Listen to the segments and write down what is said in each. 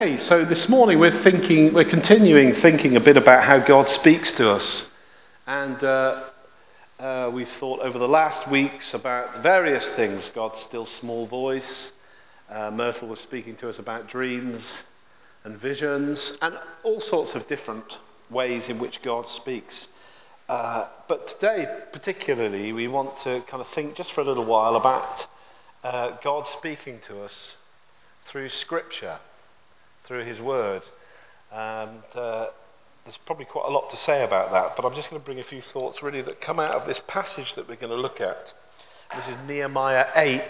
Hey, so this morning we're continuing thinking a bit about how God speaks to us. And we've thought over the last weeks about various things. God's still small voice. Myrtle was speaking to us about dreams and visions and all sorts of different ways in which God speaks. But today, particularly, we want to kind of think just for a little while about God speaking to us through Scripture, through his word. And there's probably quite a lot to say about that, but I'm just going to bring a few thoughts really that come out of this passage that we're going to look at. This is Nehemiah 8,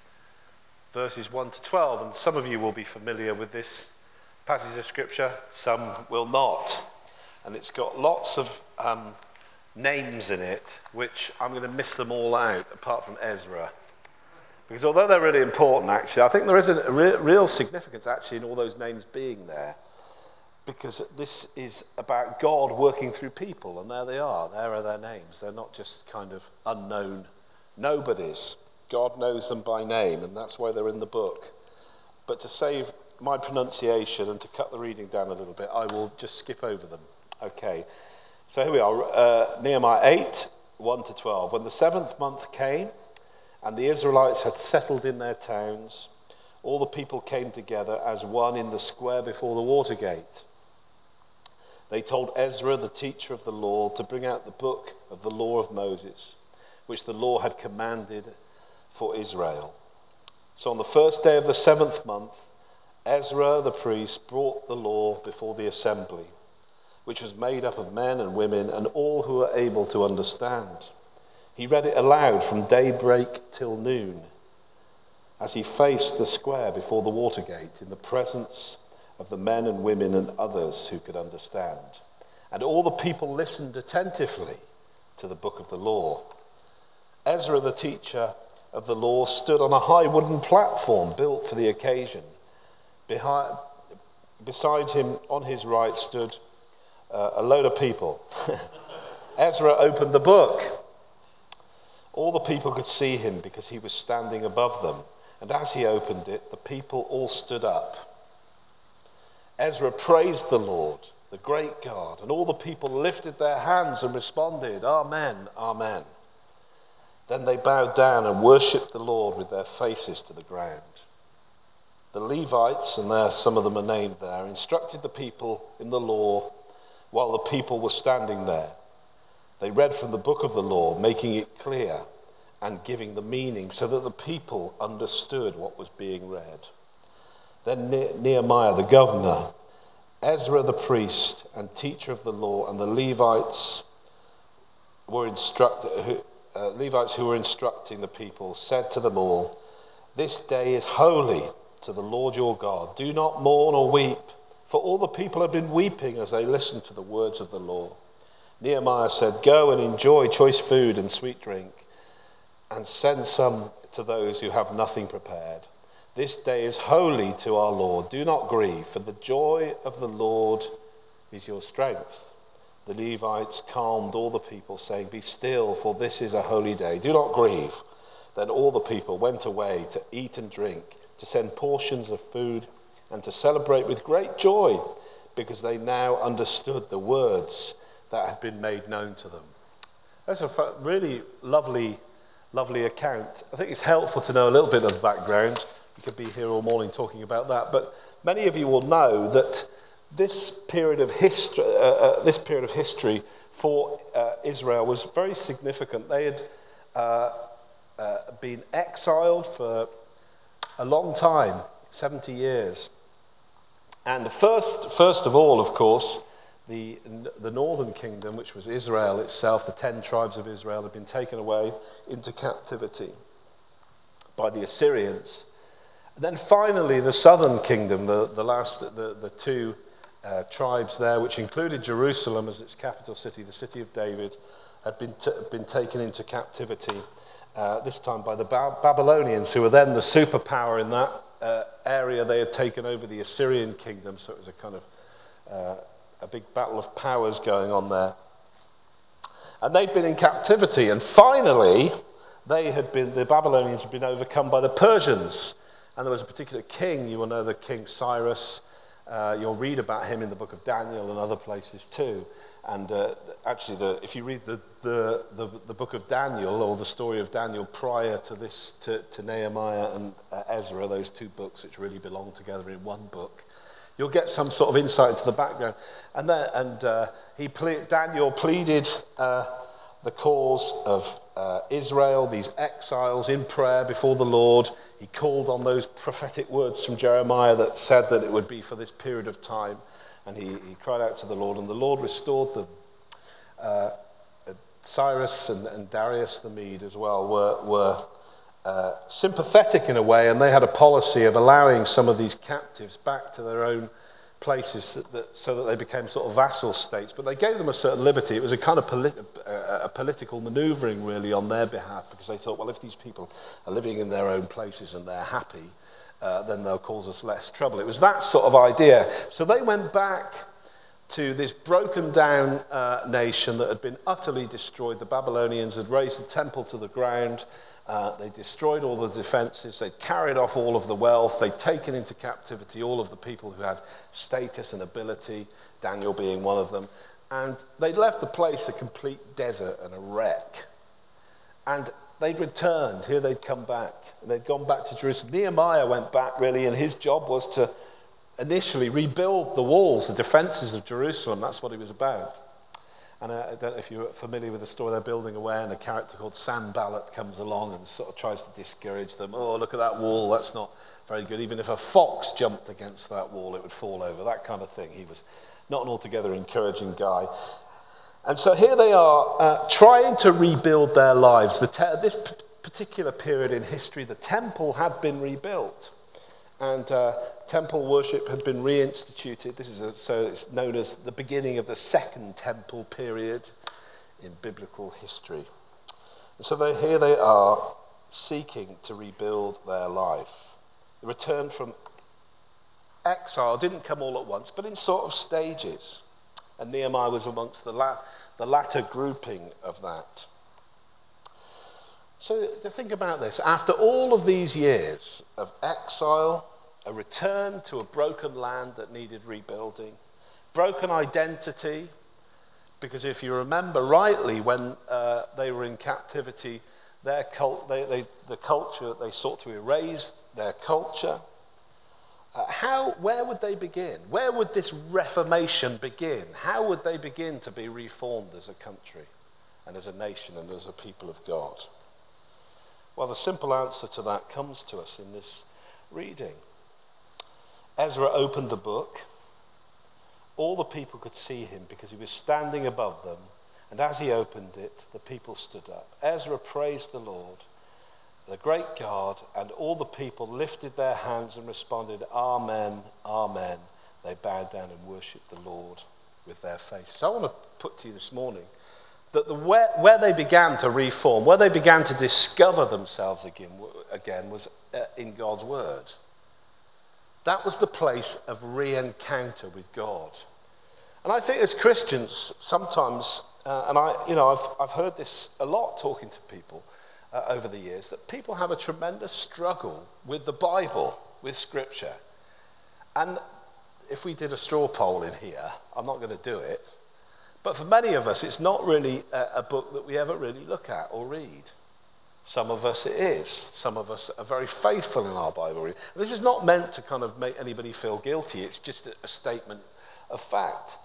verses 1 to 12, and some of you will be familiar with this passage of scripture, some will not. And it's got lots of names in it, which I'm going to miss them all out, apart from Ezra. Because although they're really important, actually, I think there is a real significance, actually, in all those names being there. Because this is about God working through people, and there they are. There are their names. They're not just kind of unknown nobodies. God knows them by name, and that's why they're in the book. But to save my pronunciation and to cut the reading down a little bit, I will just skip over them. Okay, so here we are, Nehemiah 8, 1 to 12. When the 7th month came, and the Israelites had settled in their towns, all the people came together as one in the square before the water gate. They told Ezra, the teacher of the law, to bring out the book of the law of Moses, which the law had commanded for Israel. So on the first day of the 7th month, Ezra the priest brought the law before the assembly, which was made up of men and women and all who were able to understand. He read it aloud from daybreak till noon, as he faced the square before the water gate in the presence of the men and women and others who could understand. And all the people listened attentively to the book of the law. Ezra, the teacher of the law, stood on a high wooden platform built for the occasion. Beside him, on his right, stood a load of people. Ezra opened the book. All the people could see him because he was standing above them. And as he opened it, the people all stood up. Ezra praised the Lord, the great God, and all the people lifted their hands and responded, Amen, Amen. Then they bowed down and worshipped the Lord with their faces to the ground. The Levites, and there some of them are named there, instructed the people in the law while the people were standing there. They read from the book of the law, making it clear and giving the meaning so that the people understood what was being read. Then Nehemiah, the governor, Ezra, the priest and teacher of the law, and the Levites who were instructing the people, said to them all, "This day is holy to the Lord your God. Do not mourn or weep." For all the people had been weeping as they listened to the words of the law. Nehemiah said, "Go and enjoy choice food and sweet drink, and send some to those who have nothing prepared. This day is holy to our Lord. Do not grieve, for the joy of the Lord is your strength." The Levites calmed all the people, saying, "Be still, for this is a holy day. Do not grieve." Then all the people went away to eat and drink, to send portions of food, and to celebrate with great joy, because they now understood the words that had been made known to them. That's a really lovely account. I think it's helpful to know a little bit of the background. We could be here all morning talking about that, but many of you will know that this period of history for Israel was very significant. They had been exiled for a long time, 70 years. And first of all, of course, the northern kingdom, which was Israel itself, the 10 tribes of Israel, had been taken away into captivity by the Assyrians. And then finally, the southern kingdom, the two tribes there, which included Jerusalem as its capital city, the city of David, had been taken into captivity, this time by the Babylonians, who were then the superpower in that area. They had taken over the Assyrian kingdom, so it was a kind of a big battle of powers going on there. And they'd been in captivity, and finally the Babylonians had been overcome by the Persians. And there was a particular king, you will know the King Cyrus, You'll read about him in the book of Daniel and other places too. And actually, if you read the book of Daniel, or the story of Daniel prior to this, to Nehemiah and Ezra, those two books which really belong together in one book, you'll get some sort of insight into the background. And Daniel pleaded the cause of Israel, these exiles, in prayer before the Lord. He called on those prophetic words from Jeremiah that said that it would be for this period of time. And he cried out to the Lord, and the Lord restored them. Cyrus and Darius the Mede as well were sympathetic in a way, and they had a policy of allowing some of these captives back to their own places so that they became sort of vassal states. But they gave them a certain liberty. It was a kind of political manoeuvring, really, on their behalf, because they thought, well, if these people are living in their own places and they're happy, then they'll cause us less trouble. It was that sort of idea. So they went back to this broken down nation that had been utterly destroyed. The Babylonians had razed the temple to the ground. They destroyed all the defenses. They'd carried off all of the wealth. They'd taken into captivity all of the people who had status and ability, Daniel being one of them. And they'd left the place a complete desert and a wreck. And they'd returned. Here they'd come back. They'd gone back to Jerusalem. Nehemiah went back, really, and his job was to initially rebuild the walls, the defenses of Jerusalem. That's what he was about. And I don't know if you're familiar with the story. They're building away, and a character called Sanballat comes along and sort of tries to discourage them. Oh, look at that wall. That's not very good. Even if a fox jumped against that wall, it would fall over. That kind of thing. He was not an altogether encouraging guy. And so here they are trying to rebuild their lives. This particular period in history, the temple had been rebuilt. And temple worship had been reinstituted. So it's known as the beginning of the Second Temple period in biblical history. And so here they are seeking to rebuild their life. The return from exile didn't come all at once, but in sort of stages. And Nehemiah was amongst the latter grouping of that. So to think about this, after all of these years of exile, a return to a broken land that needed rebuilding, broken identity, because if you remember rightly, when they were in captivity, the culture, they sought to erase their culture. Where would they begin? Where would this reformation begin? How would they begin to be reformed as a country and as a nation and as a people of God? Well, the simple answer to that comes to us in this reading. Ezra opened the book. All the people could see him because he was standing above them. And as he opened it, the people stood up. Ezra praised the Lord, the great God, and all the people lifted their hands and responded, Amen, Amen. They bowed down and worshipped the Lord with their faces. I want to put to you this morning that where they began to reform, where they began to discover themselves again was in God's word. That was the place of re-encounter with God. And I think as Christians, sometimes, I've heard this a lot talking to people over the years, that people have a tremendous struggle with the Bible, with Scripture. And if we did a straw poll in here, I'm not going to do it, but for many of us, it's not really a book that we ever really look at or read. Some of us it is. Some of us are very faithful in our Bible reading. This is not meant to kind of make anybody feel guilty. It's just a statement of fact.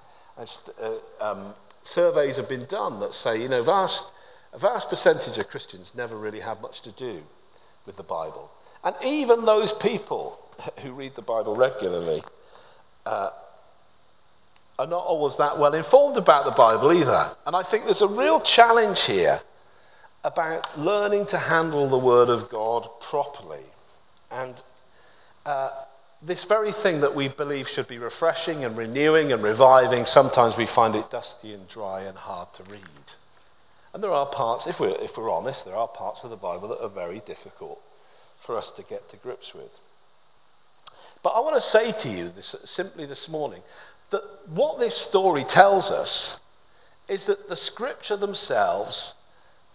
Surveys have been done that say, a vast percentage of Christians never really have much to do with the Bible. And even those people who read the Bible regularly are not always that well informed about the Bible either. And I think there's a real challenge here about learning to handle the Word of God properly. And this very thing that we believe should be refreshing and renewing and reviving, sometimes we find it dusty and dry and hard to read. And there are parts, if we're honest, there are parts of the Bible that are very difficult for us to get to grips with. But I want to say to you simply this morning, that what this story tells us is that the scriptures themselves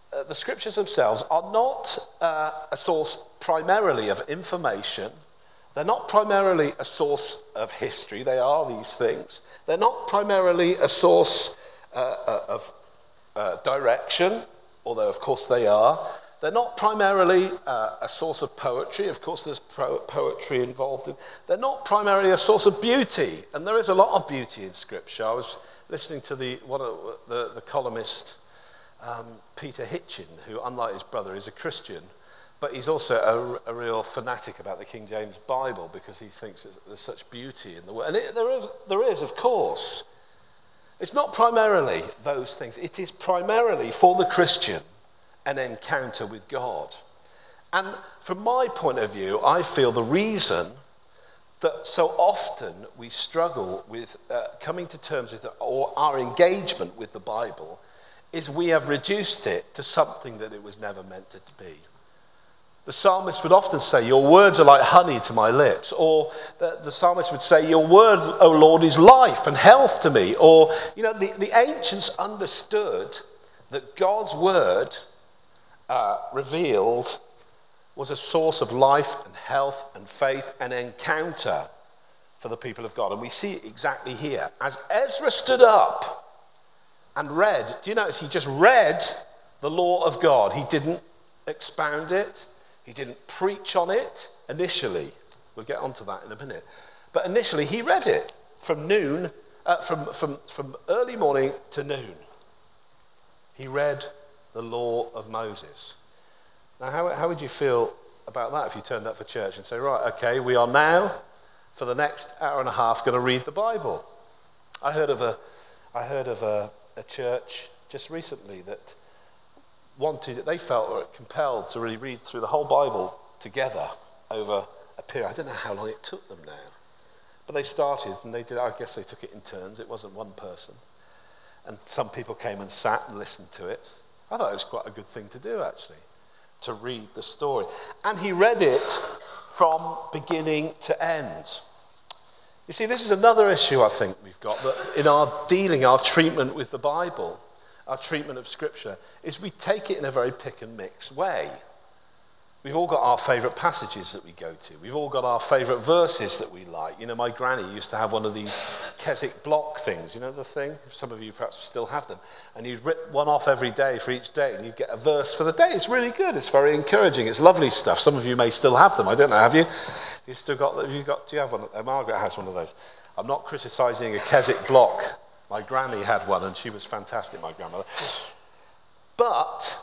are not a source primarily of information. They're not primarily a source of history. They are these things. They're not primarily a source of direction, although of course they are. They're not primarily a source of poetry. Of course there's poetry involved. They're not primarily a source of beauty, and there is a lot of beauty in Scripture. I was listening to the columnist Peter Hitchin, who, unlike his brother, is a Christian, but he's also a real fanatic about the King James Bible because he thinks there's such beauty in the word. And there is, of course. It's not primarily those things. It is primarily, for the Christian, an encounter with God. And from my point of view, I feel the reason that so often we struggle with coming to terms with or our engagement with the Bible is we have reduced it to something that it was never meant to be. The psalmist would often say, "Your words are like honey to my lips," or the psalmist would say, "Your word, O Lord, is life and health to me." Or, the ancients understood that God's word revealed was a source of life and health and faith and encounter for the people of God. And we see it exactly here. As Ezra stood up and read, do you notice he just read the law of God? He didn't expound it. He didn't preach on it initially. We'll get onto that in a minute. But initially he read it from noon, from early morning to noon. He read the law of Moses. Now, how would you feel about that if you turned up for church and say, right, okay, we are now, for the next hour and a half, going to read the Bible? I heard of a church just recently that they felt were compelled to really read through the whole Bible together over a period. I don't know how long it took them now. But they started, and they did. I guess they took it in turns. It wasn't one person. And some people came and sat and listened to it. I thought it was quite a good thing to do, actually, to read the story. And he read it from beginning to end. You see, this is another issue I think we've got, that in our treatment with the Bible, our treatment of Scripture, is we take it in a very pick and mix way. We've all got our favourite passages that we go to. We've all got our favourite verses that we like. My granny used to have one of these Keswick block things, the thing? Some of you perhaps still have them. And you'd rip one off every day for each day, and you'd get a verse for the day. It's really good. It's very encouraging. It's lovely stuff. Some of you may still have them. I don't know, have you? Do you have one? Margaret has one of those. I'm not criticising a Keswick block. My granny had one, and she was fantastic, my grandmother. But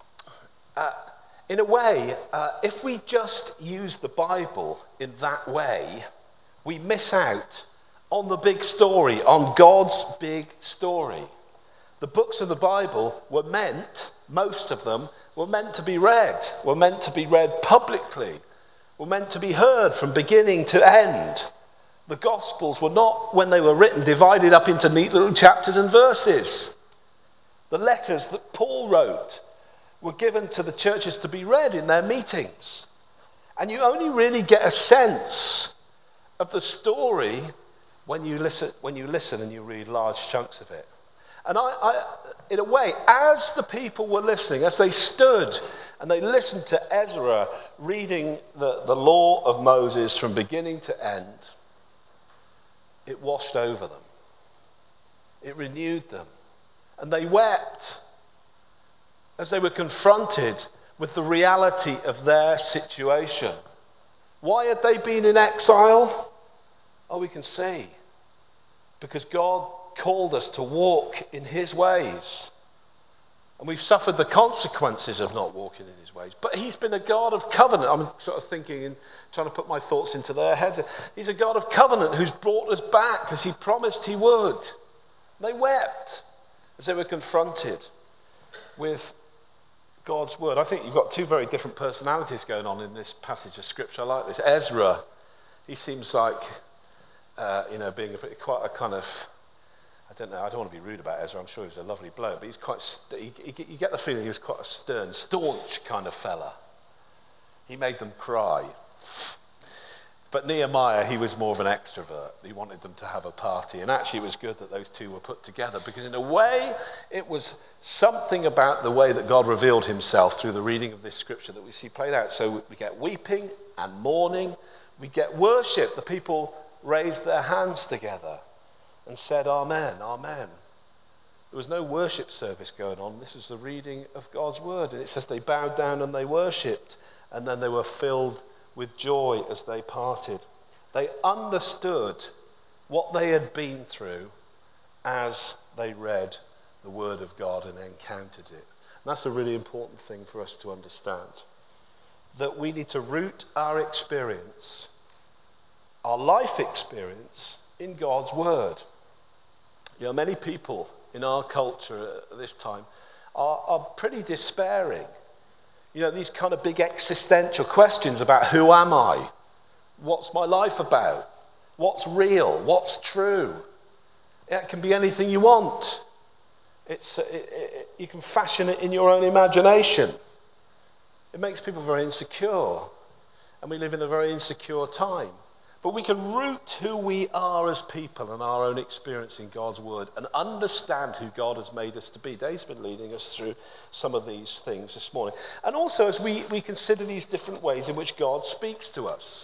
in a way, if we just use the Bible in that way, we miss out on the big story, on God's big story. The books of the Bible were meant, most of them, were meant to be read publicly, were meant to be heard from beginning to end. The Gospels were not, when they were written, divided up into neat little chapters and verses. The letters that Paul wrote were given to the churches to be read in their meetings. And you only really get a sense of the story when you listen and you read large chunks of it. And I in a way, as the people were listening, as they stood and they listened to Ezra reading the law of Moses from beginning to end, it washed over them. It renewed them. And they wept as they were confronted with the reality of their situation. Why had they been in exile? Oh, we can see. Because God called us to walk in his ways. And we've suffered the consequences of not walking in his ways. But he's been a God of covenant. I'm sort of thinking and trying to put my thoughts into their heads. He's a God of covenant who's brought us back as he promised he would. They wept as they were confronted with God's word. I think you've got two very different personalities going on in this passage of Scripture. I like this. Ezra, he seems like, being quite a kind of, I don't know, I don't want to be rude about Ezra. I'm sure he was a lovely bloke, but he's quite, you get the feeling he was quite a stern, staunch kind of fella. He made them cry. But Nehemiah, he was more of an extrovert. He wanted them to have a party. And actually it was good that those two were put together, because in a way it was something about the way that God revealed himself through the reading of this scripture that we see played out. So we get weeping and mourning. We get worship. The people raised their hands together and said, Amen, Amen. There was no worship service going on. This was the reading of God's word. And it says they bowed down and they worshipped, and then they were filled with joy as they parted. They understood what they had been through as they read the word of God and encountered it. And that's a really important thing for us to understand. That we need to root our experience, our life experience, in God's word. You know, many people in our culture at this time are pretty despairing. You know, these kind of big existential questions about who am I? What's my life about? What's real? What's true? It can be anything you want. You can fashion it in your own imagination. It makes people very insecure, and we live in a very insecure time. But we can root who we are as people and our own experience in God's word and understand who God has made us to be. Dave's been leading us through some of these things this morning. And also as we consider these different ways in which God speaks to us.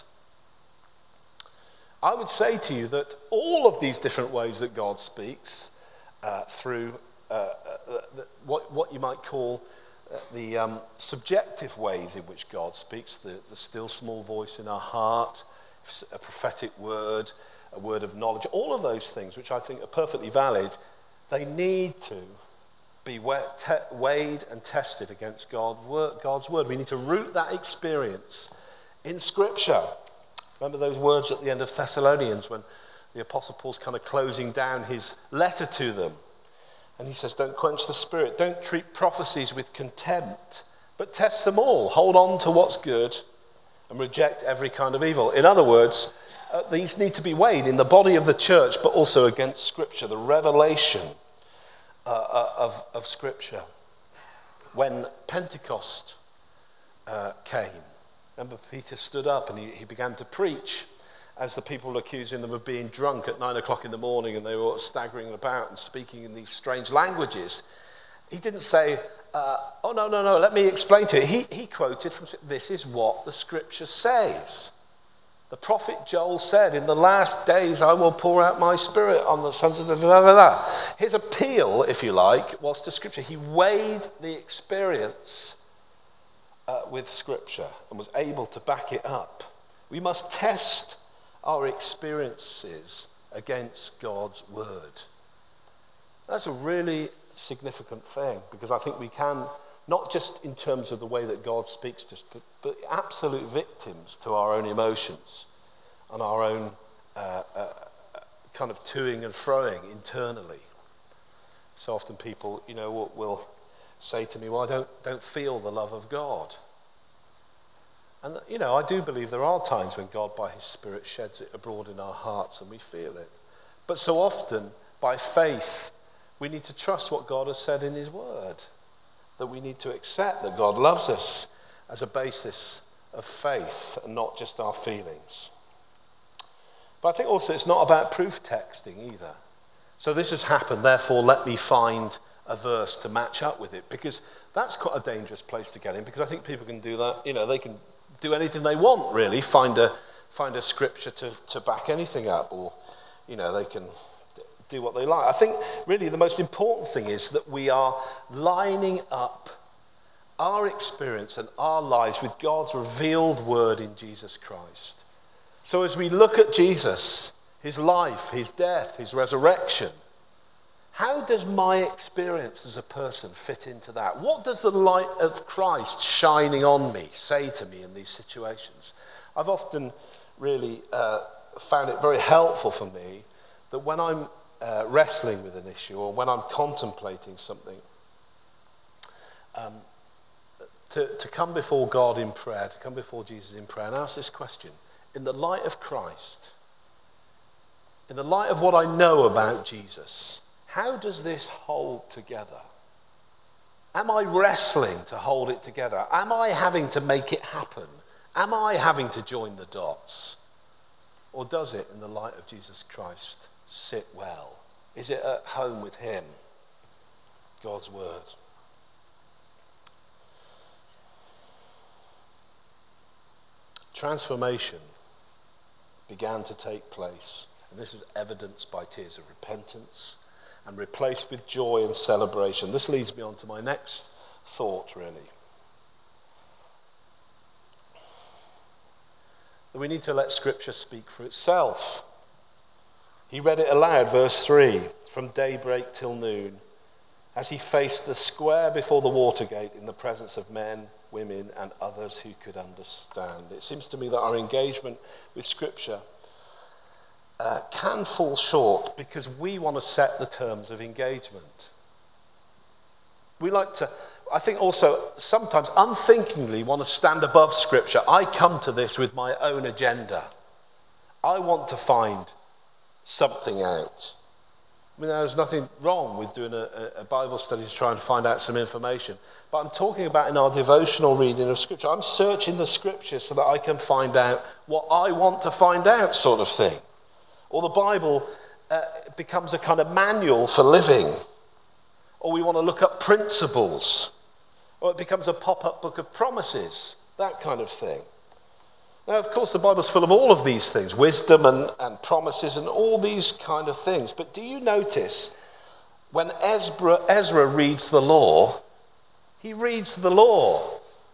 I would say to you that all of these different ways that God speaks through what you might call the subjective ways in which God speaks, the still small voice in our heart, a prophetic word, a word of knowledge, all of those things which I think are perfectly valid, they need to be weighed and tested against God's word. We need to root that experience in Scripture. Remember those words at the end of Thessalonians when the Apostle Paul's kind of closing down his letter to them. And he says, don't quench the spirit, don't treat prophecies with contempt, but test them all. Hold on to what's good and reject every kind of evil. In other words, these need to be weighed in the body of the church, but also against Scripture, the revelation of Scripture. When Pentecost came, remember Peter stood up and he began to preach as the people were accusing them of being drunk at 9 o'clock in the morning, and they were staggering about and speaking in these strange languages. He didn't say, oh, no, let me explain to you. He quoted from, this is what the Scripture says. The prophet Joel said, in the last days I will pour out my spirit on the sons of the... His appeal, if you like, was to Scripture. He weighed the experience with Scripture and was able to back it up. We must test our experiences against God's word. That's a really significant thing, because I think we can, not just in terms of the way that God speaks to us, but absolute victims to our own emotions and our own kind of toing and froing internally. So often people, will say to me, well, I don't feel the love of God. And, I do believe there are times when God, by his Spirit, sheds it abroad in our hearts and we feel it. But so often, by faith, we need to trust what God has said in his word. That we need to accept that God loves us as a basis of faith and not just our feelings. But I think also it's not about proof texting either. So this has happened, therefore let me find a verse to match up with it. Because that's quite a dangerous place to get in, because I think people can do that. They can do anything they want, really. Find a scripture to back anything up, or, they can do what they like. I think really the most important thing is that we are lining up our experience and our lives with God's revealed word in Jesus Christ. So as we look at Jesus, his life, his death, his resurrection, how does my experience as a person fit into that? What does the light of Christ shining on me say to me in these situations? I've often really found it very helpful for me that when I'm wrestling with an issue, or when I'm contemplating something, to come before God in prayer, to come before Jesus in prayer and ask this question: in the light of Christ, in the light of what I know about Jesus, how does this hold together? Am I wrestling to hold it together? Am I having to make it happen? Am I having to join the dots? Or does it, in the light of Jesus Christ, sit well? Is it at home with him? God's word. Transformation began to take place. And this is evidenced by tears of repentance and replaced with joy and celebration. This leads me on to my next thought, really. That we need to let Scripture speak for itself. He read it aloud, verse 3, from daybreak till noon, as he faced the square before the Watergate in the presence of men, women, and others who could understand. It seems to me that our engagement with Scripture can fall short because we want to set the terms of engagement. We like to, I think also sometimes unthinkingly want to stand above Scripture. I come to this with my own agenda. I want to find something out. I mean, there's nothing wrong with doing a Bible study to try and find out some information. But I'm talking about in our devotional reading of Scripture. I'm searching the Scripture so that I can find out what I want to find out, sort of thing. Or the Bible becomes a kind of manual for living. Or we want to look up principles. Or it becomes a pop-up book of promises. That kind of thing. Now, of course, the Bible's full of all of these things. Wisdom and promises and all these kind of things. But do you notice when Ezra reads the law, he reads the law.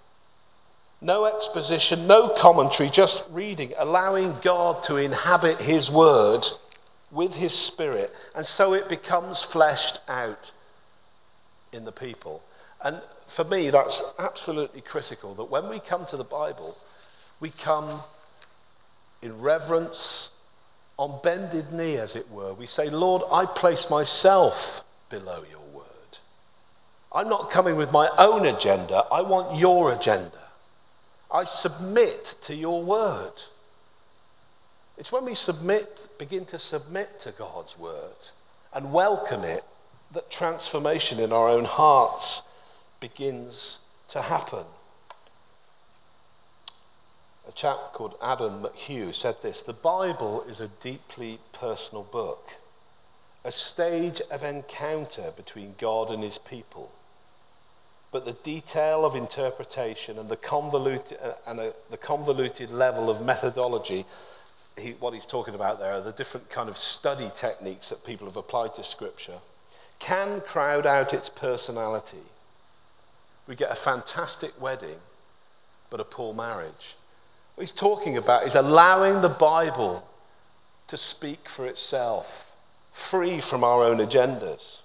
No exposition, no commentary, just reading, allowing God to inhabit his word with his Spirit. And so it becomes fleshed out in the people. And for me, that's absolutely critical, that when we come to the Bible, we come in reverence, on bended knee, as it were. We say, Lord, I place myself below your word. I'm not coming with my own agenda. I want your agenda. I submit to your word. It's when we begin to submit to God's word and welcome it, that transformation in our own hearts begins to happen. A chap called Adam McHugh said this: the Bible is a deeply personal book, a stage of encounter between God and his people. But the detail of interpretation and the convoluted level of methodology, what he's talking about there are the different kind of study techniques that people have applied to Scripture, can crowd out its personality. We get a fantastic wedding, but a poor marriage. What he's talking about is allowing the Bible to speak for itself, free from our own agendas.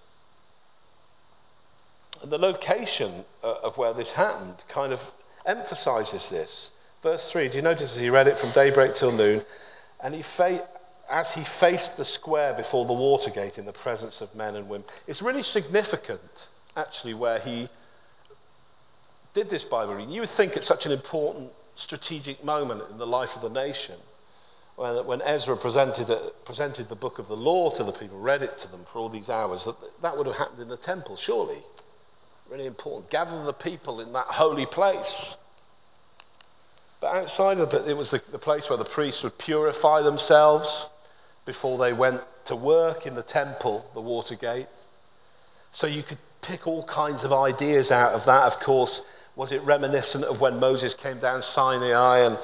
And the location of where this happened kind of emphasizes this. Verse 3, do you notice he read it from daybreak till noon? And as he faced the square before the Watergate in the presence of men and women. It's really significant, actually, where he did this Bible reading. You would think it's such an important strategic moment in the life of the nation. When Ezra presented the book of the law to the people, read it to them for all these hours, that would have happened in the temple, surely. Really important. Gather the people in that holy place. But outside of it, it was the place where the priests would purify themselves before they went to work in the temple, the Watergate. So you could pick all kinds of ideas out of that. Of course, was it reminiscent of when Moses came down Sinai and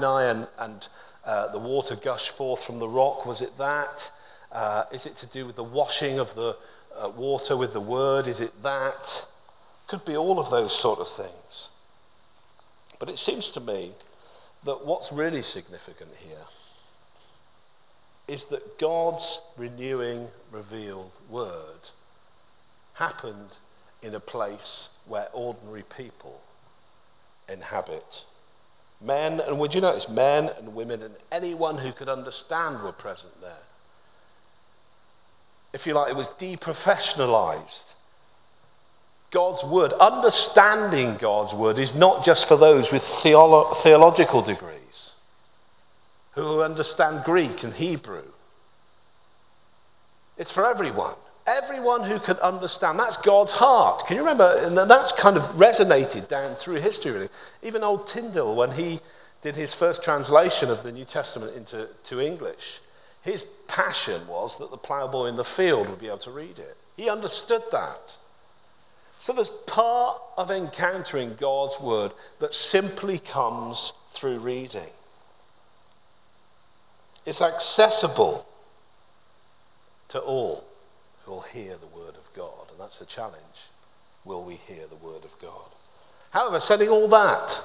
the water gushed forth from the rock? Was it that? Is it to do with the washing of the water with the word? Is it that? Could be all of those sort of things. But it seems to me that what's really significant here is that God's renewing, revealed word happened in a place where ordinary people inhabit. Men, and would you notice, men and women and anyone who could understand were present there. If you like, it was deprofessionalized. God's word, understanding God's word, is not just for those with theological degrees who understand Greek and Hebrew. It's for everyone. Everyone who can understand. That's God's heart. Can you remember? And that's kind of resonated down through history, really. Even old Tyndale, when he did his first translation of the New Testament into English, his passion was that the ploughboy in the field would be able to read it. He understood that. So there's part of encountering God's word that simply comes through reading. It's accessible to all who will hear the word of God. And that's the challenge. Will we hear the word of God? However, saying all that,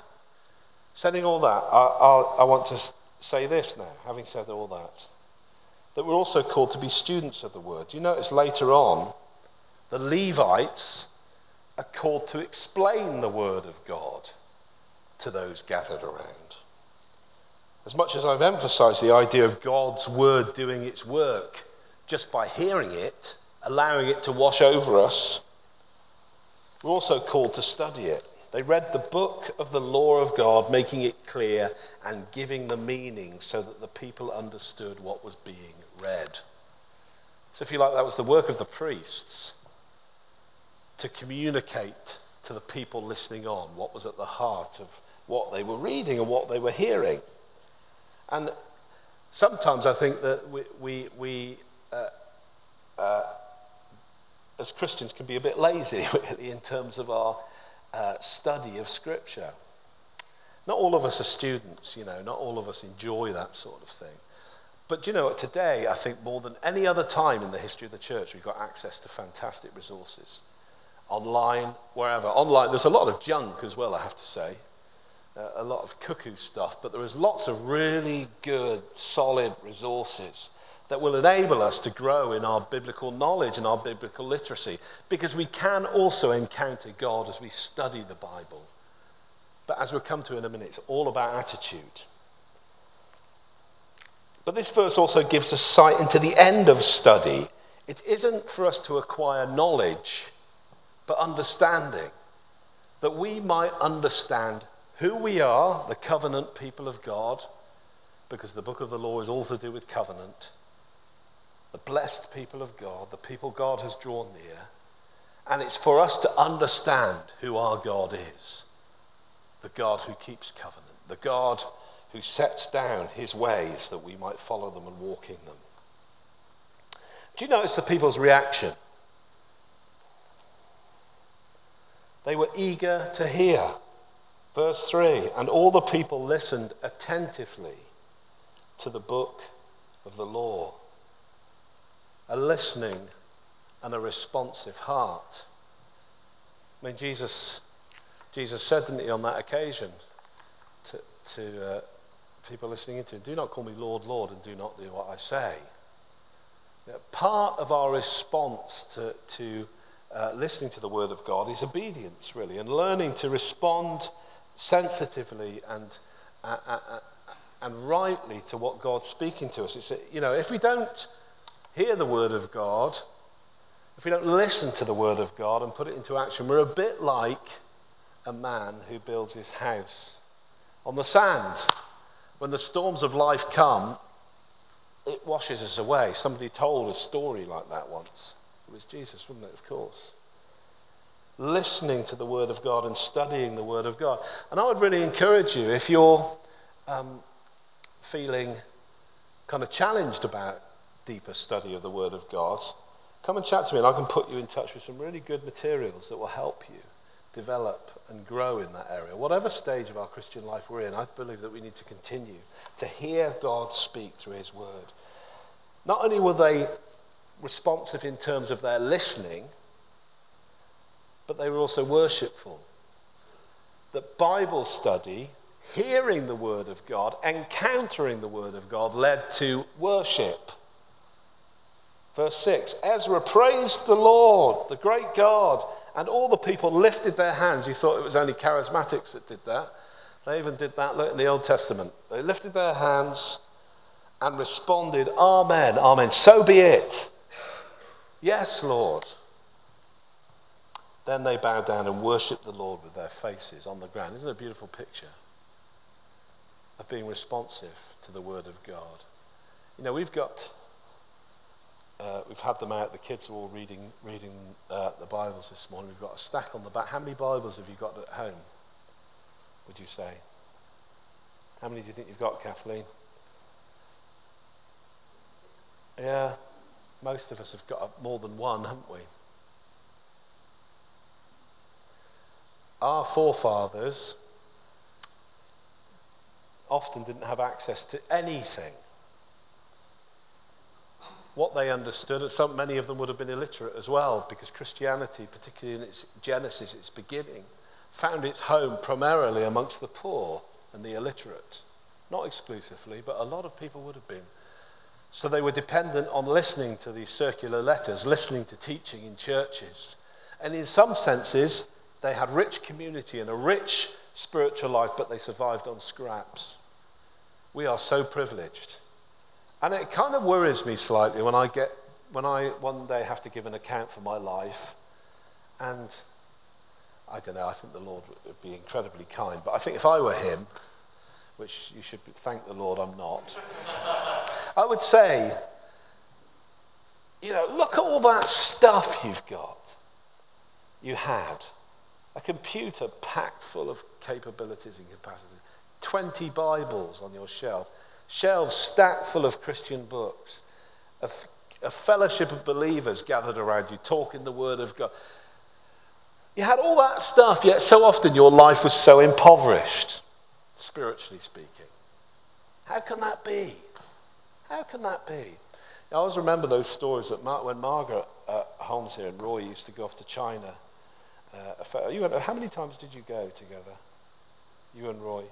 I want to say this now, having said all that we're also called to be students of the word. You notice later on, the Levites are called to explain the word of God to those gathered around. As much as I've emphasized the idea of God's word doing its work just by hearing it, allowing it to wash over us, we're also called to study it. They read the book of the law of God, making it clear and giving the meaning so that the people understood what was being read. So if you like, that was the work of the priests to communicate to the people listening on what was at the heart of what they were reading and what they were hearing. And sometimes I think that we as Christians can be a bit lazy really in terms of our study of Scripture. Not all of us are students, not all of us enjoy that sort of thing. But you know what, today I think more than any other time in the history of the church we've got access to fantastic resources. Online, wherever. Online, there's a lot of junk as well, I have to say. A lot of cuckoo stuff, but there is lots of really good, solid resources that will enable us to grow in our biblical knowledge and our biblical literacy, because we can also encounter God as we study the Bible. But as we'll come to in a minute, it's all about attitude. But this verse also gives us sight into the end of study. It isn't for us to acquire knowledge, but understanding, that we might understand who we are, the covenant people of God, because the book of the law is all to do with covenant, the blessed people of God, the people God has drawn near, and it's for us to understand who our God is, the God who keeps covenant, the God who sets down his ways that we might follow them and walk in them. Do you notice the people's reaction? They were eager to hear. Verse 3, and all the people listened attentively to the book of the law. A listening and a responsive heart. I mean, Jesus said, didn't he, on that occasion to people listening into him, do not call me Lord, Lord, and do not do what I say. Part of our response to listening to the word of God is obedience, really, and learning to respond sensitively and rightly to what God's speaking to us. It's, if we don't hear the word of God, if we don't listen to the word of God and put it into action, we're a bit like a man who builds his house on the sand. When the storms of life come, it washes us away. Somebody told a story like that once. It was Jesus, wasn't it? Of course. Listening to the word of God and studying the word of God. And I would really encourage you, if you're feeling kind of challenged about deeper study of the word of God, come and chat to me and I can put you in touch with some really good materials that will help you develop and grow in that area. Whatever stage of our Christian life we're in, I believe that we need to continue to hear God speak through his word. Not only were they responsive in terms of their listening, but they were also worshipful. That Bible study, hearing the word of God, encountering the word of God, led to worship. Verse 6, Ezra praised the Lord, the great God, and all the people lifted their hands. You thought it was only charismatics that did that. They even did that in the Old Testament. They lifted their hands and responded, Amen, Amen, so be it. Yes, Lord. Then they bowed down and worshipped the Lord with their faces on the ground. Isn't it a beautiful picture of being responsive to the word of God? We've had them out. The kids are all reading the Bibles this morning. We've got a stack on the back. How many Bibles have you got at home, would you say? How many do you think you've got, Kathleen? 6. Yeah, most of us have got more than one, haven't we? Our forefathers often didn't have access to anything what they understood, and many of them would have been illiterate as well, because Christianity, particularly in its genesis, its beginning, found its home primarily amongst the poor and the illiterate. Not exclusively, but a lot of people would have been. So they were dependent on listening to these circular letters, listening to teaching in churches. And in some senses, they had rich community and a rich spiritual life, but they survived on scraps. We are so privileged. And it kind of worries me slightly when I one day have to give an account for my life. And I don't know, I think the Lord would be incredibly kind. But I think if I were him, which you should thank the Lord I'm not, I would say, look at all that stuff you've got. You had a computer packed full of capabilities and capacity, 20 Bibles on your shelf, shelves stacked full of Christian books, a fellowship of believers gathered around you, talking the word of God. You had all that stuff, yet so often your life was so impoverished, spiritually speaking. How can that be? How can that be? I always remember those stories that when Margaret Holmes here and Roy used to go off to China. How many times did you go together? You and Roy?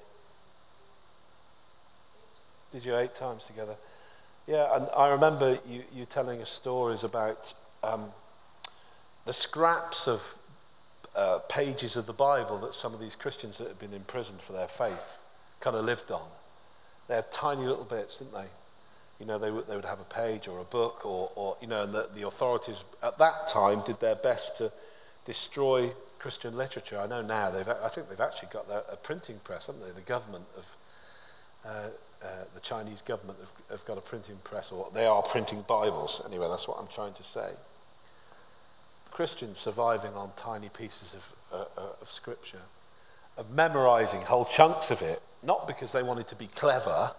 Did you 8 times together? Yeah, and I remember you telling us stories about the scraps of pages of the Bible that some of these Christians that had been imprisoned for their faith kind of lived on. They had tiny little bits, didn't they? They would have a page or a book, or and the authorities at that time did their best to destroy Christian literature. I know now I think they've actually got a printing press, haven't they? The government of the Chinese government have got a printing press, or they are printing Bibles. Anyway, that's what I'm trying to say. Christians surviving on tiny pieces of scripture, of memorizing whole chunks of it, not because they wanted to be clever.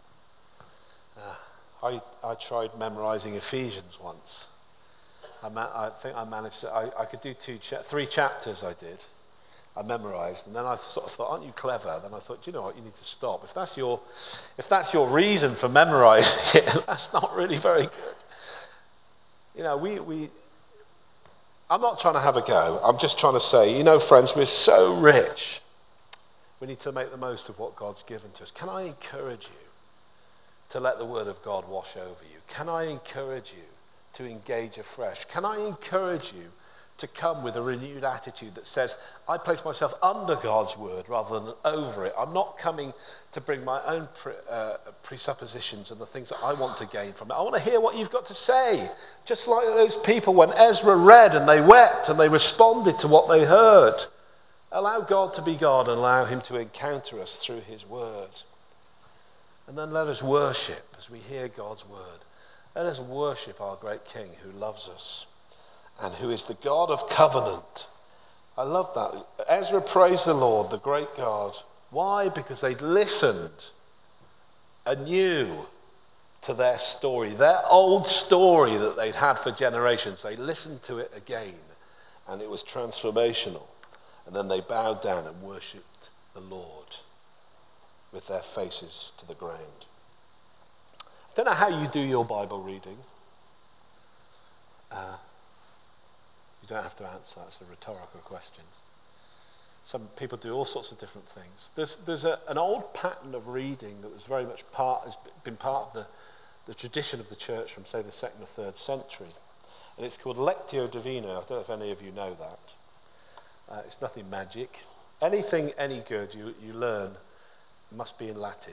I tried memorizing Ephesians once. I think I managed to. I could do 3 chapters. I memorized, and then I sort of thought, "Aren't you clever?" Then I thought, "You know what? You need to stop. If that's your reason for memorizing it, that's not really very good." I'm not trying to have a go. I'm just trying to say, friends, we're so rich. We need to make the most of what God's given to us. Can I encourage you to let the word of God wash over you? Can I encourage you to engage afresh? Can I encourage you to come with a renewed attitude that says, I place myself under God's word rather than over it. I'm not coming to bring my own presuppositions and the things that I want to gain from it. I want to hear what you've got to say. Just like those people when Ezra read and they wept and they responded to what they heard. Allow God to be God and allow him to encounter us through his word. And then let us worship as we hear God's word. Let us worship our great King who loves us and who is the God of covenant. I love that. Ezra praised the Lord, the great God. Why? Because they'd listened anew to their story, their old story that they'd had for generations. They listened to it again, and it was transformational. And then they bowed down and worshipped the Lord with their faces to the ground. I don't know how you do your Bible reading. You don't have to answer, that's a rhetorical question. Some people do all sorts of different things. There's an old pattern of reading that was very much has been part of the tradition of the church from, say, the 2nd or 3rd century. And it's called Lectio Divina. I don't know if any of you know that. It's nothing magic. Anything any good you learn must be in Latin.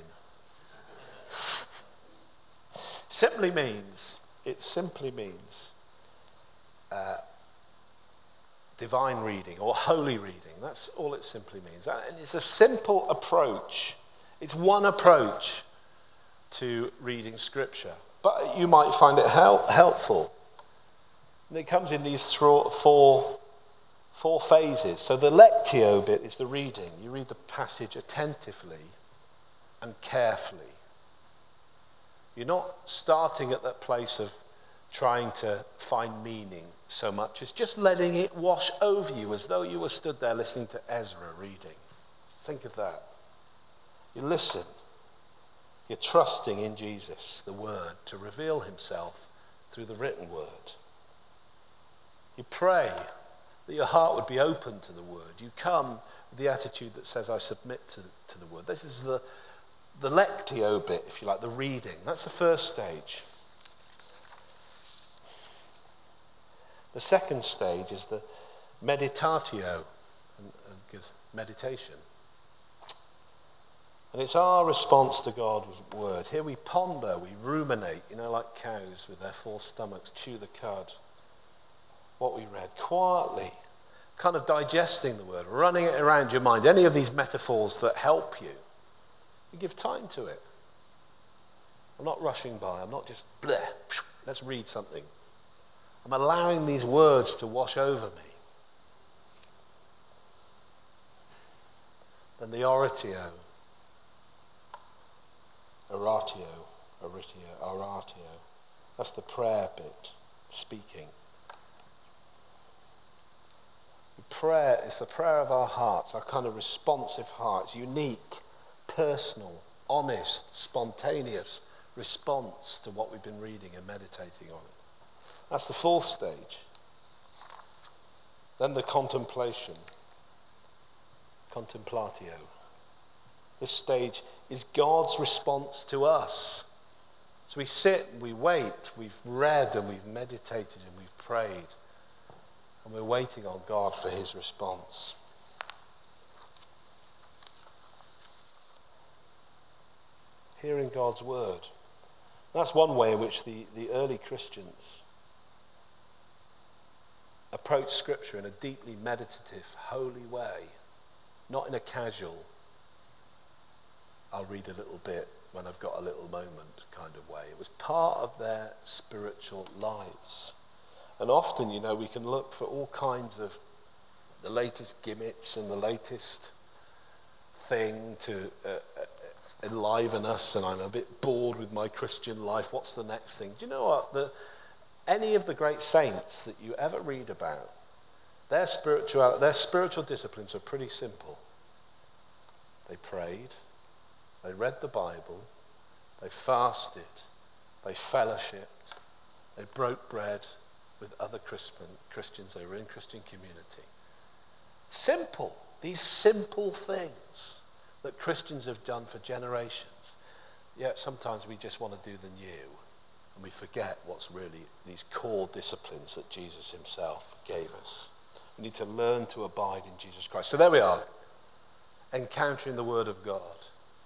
It simply means divine reading or holy reading. That's all it simply means. And it's a simple approach. It's one approach to reading scripture. But you might find it helpful. And it comes in these four phases. So the lectio bit is the reading. You read the passage attentively and carefully. You're not starting at that place of trying to find meaning so much as just letting it wash over you as though you were stood there listening to Ezra reading. Think of that. You listen. You're trusting in Jesus, the word, to reveal himself through the written word. You pray that your heart would be open to the word. You come with the attitude that says, I submit to the word. This is the lectio bit, if you like, the reading. That's the first stage. The second stage is the meditatio, meditation. And it's our response to God's word. Here we ponder, we ruminate, like cows with their full stomachs, chew the cud. What we read quietly, kind of digesting the word, running it around your mind. Any of these metaphors that help you, you give time to it. I'm not rushing by. I'm not just bleh, let's read something. I'm allowing these words to wash over me. Then the oratio. That's the prayer bit, speaking. Prayer is the prayer of our hearts, our kind of responsive hearts, unique, personal, honest, spontaneous response to what we've been reading and meditating on. That's the fourth stage. Then the contemplation, contemplatio. This stage is God's response to us. So we sit and we wait, we've read and we've meditated and we've prayed. And we're waiting on God for his response. Hearing God's word. That's one way in which the early Christians approached Scripture in a deeply meditative, holy way. Not in a casual, I'll read a little bit when I've got a little moment kind of way. It was part of their spiritual lives. And often, we can look for all kinds of the latest gimmicks and the latest thing to enliven us, and I'm a bit bored with my Christian life. What's the next thing? Do you know what? Any of the great saints that you ever read about, their spiritual disciplines are pretty simple. They prayed, they read the Bible, they fasted, they fellowshipped, they broke bread with other Christians. They were in Christian community. Simple. These simple things that Christians have done for generations. Yet sometimes we just want to do the new, and we forget what's really these core disciplines that Jesus himself gave us. We need to learn to abide in Jesus Christ. So there we are, encountering the Word of God,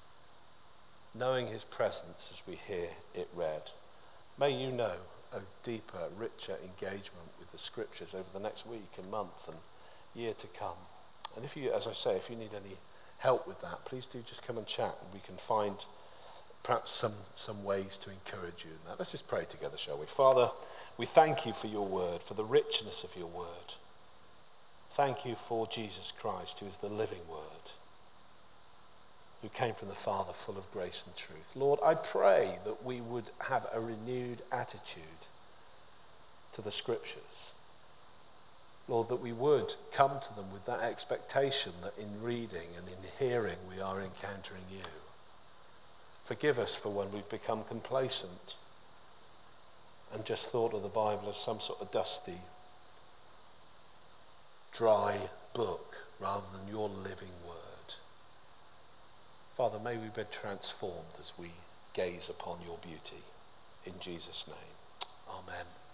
knowing his presence as we hear it read. May you know a deeper, richer engagement with the Scriptures over the next week and month and year to come. And if you, as I say, if you need any help with that, please do just come and chat, and we can find perhaps some ways to encourage you in that. Let's just pray together, shall we? Father, we thank you for your word, for the richness of your word. Thank you for Jesus Christ, who is the living word, who came from the Father full of grace and truth. Lord, I pray that we would have a renewed attitude to the Scriptures. Lord, that we would come to them with that expectation that in reading and in hearing we are encountering you. Forgive us for when we've become complacent and just thought of the Bible as some sort of dusty, dry book rather than your living word. Father, may we be transformed as we gaze upon your beauty. In Jesus' name, amen.